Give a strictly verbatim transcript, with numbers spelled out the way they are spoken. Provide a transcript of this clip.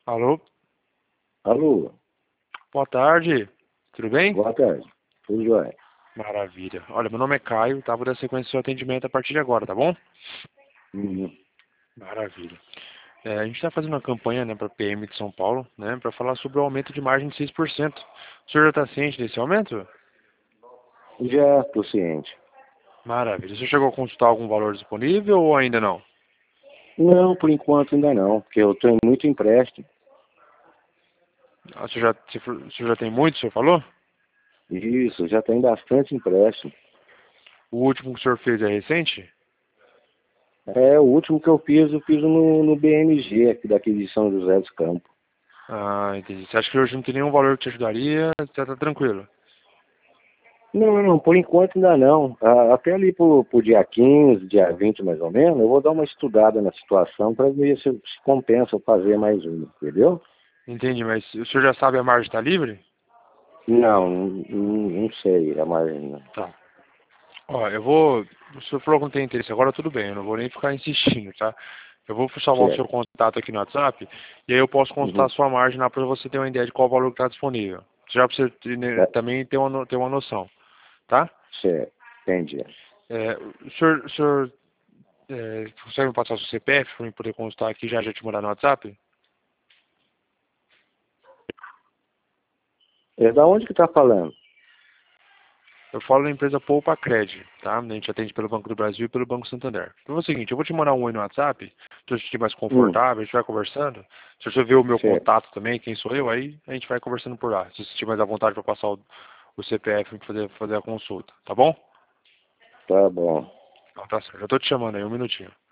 Alô? Alô, Boa tarde. Tudo bem? boa tarde. Tudo jóia? Maravilha. Olha, meu nome é Caio, tá? Vou dar sequência ao seu atendimento a partir de agora, tá bom? Uhum. Maravilha. É, a gente está fazendo uma campanha, né, para P M de São Paulo, né, para falar sobre o aumento de margem de seis por cento. O senhor já está ciente desse aumento? Já estou ciente. Maravilha. Você chegou a consultar algum valor disponível ou ainda não? Não, por enquanto ainda não, porque eu tenho muito empréstimo. Ah, o senhor já, se for- o senhor já tem muito, o senhor falou? Isso, já tem bastante empréstimo. O último que o senhor fez é recente? É, o último que eu fiz, eu fiz no, no B M G, aqui daqui de São José dos Campos. Ah, entendi. Você acha que hoje não tem nenhum valor que te ajudaria? Você está tranquilo? Não, não, por enquanto ainda não. Ah, até ali pro, pro dia quinze, dia vinte mais ou menos, eu vou dar uma estudada na situação para ver se, se compensa eu fazer mais uma, entendeu? Entendi, mas o senhor já sabe a margem está livre? Não, não, não sei, a margem. Tá. Ó, eu vou. O senhor falou que não tem interesse agora, tudo bem, eu não vou nem ficar insistindo, tá? Eu vou salvar o seu Certo. contato aqui no WhatsApp e aí eu posso consultar a Uhum. sua margem lá para você ter uma ideia de qual valor que está disponível. Já para você ter, né, É, também ter uma, no- ter uma noção, tá? certo, entendi. É, o senhor, o senhor é, consegue me passar o seu C P F para eu poder consultar aqui já já te mandar no WhatsApp? É da onde que tá falando? Eu falo da empresa Poupa Cred, tá? A gente atende pelo Banco do Brasil e pelo Banco Santander. Então é o seguinte, eu vou te mandar um oi no WhatsApp, se você estiver mais Hum, confortável, a gente vai conversando. Se você ver o meu certo. contato também, quem sou eu, aí a gente vai conversando por lá. Se você estiver mais à vontade para passar o, o C P F para fazer, fazer a consulta, tá bom? Tá bom. Então tá certo. Eu tô te chamando aí, um minutinho.